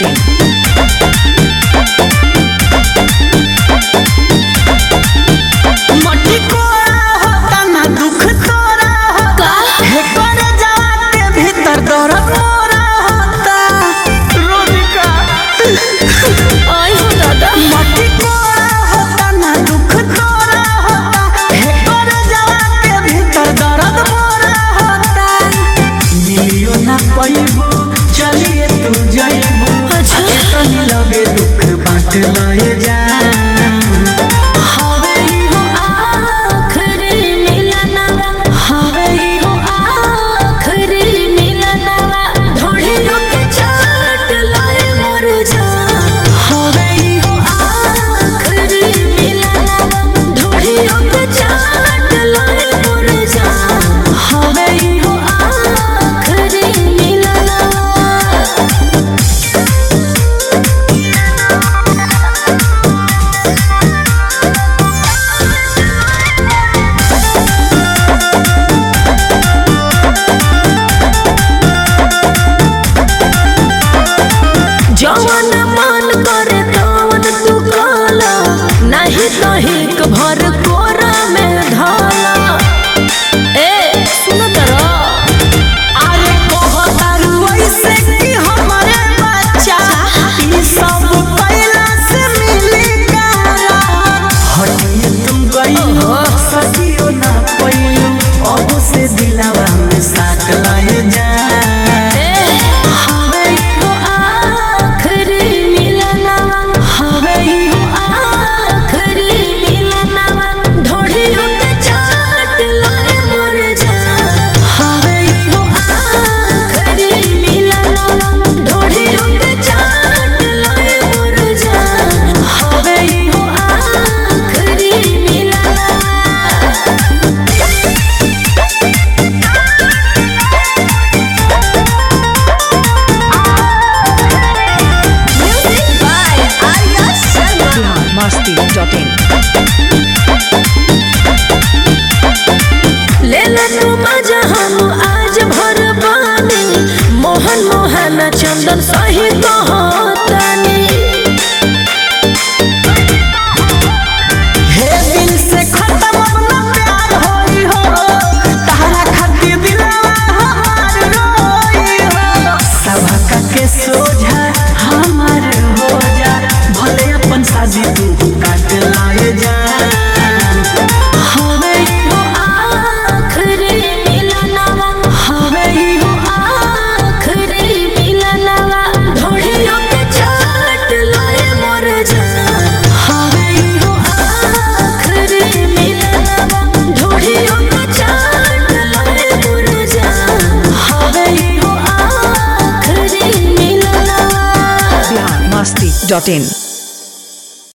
masti.in. चलिए तू जाइबू तनी लगे दुख बांट लाए जा हवे हो आखरी मिलनवा हवे हो आखरी मिलनवा ढोलियों के चाट लाए मोर जा हवे हो आखरी मिलनवा ढोलियों के चाट लाए मोर जा हवे हो आखरी जवन मन करे तवन तू काला नहीं तो हिक भर कोरा में धाला ए सुन तरा अरे कहतारू ऐसे कि हमारे बच्चा ई सब पहला से मिलेगा हटिए तुम गई हो सकियो ना पइयो अब से दिलवा में साथ लाए जा masti.in. ले ले तू मजा हम आज भर पानी मोहन मोहन चंदन सही कहतानी हे दिल से खत्म अपना प्यार होई हो तहरा खातिर दिलवा हमार रोई हो सबका के सोझा हमार हो जा भले अपन शादी तू काट लाए जा हवे हो आखरी मिलनवा हवे हो आखरी मिलनवा ढोलियों के चाट लाए मोर जा हवे हो आखरी मिलनवा ढोलियों के चाट लाए मोर जा हवे हो आखरी मिलनवा masti.in.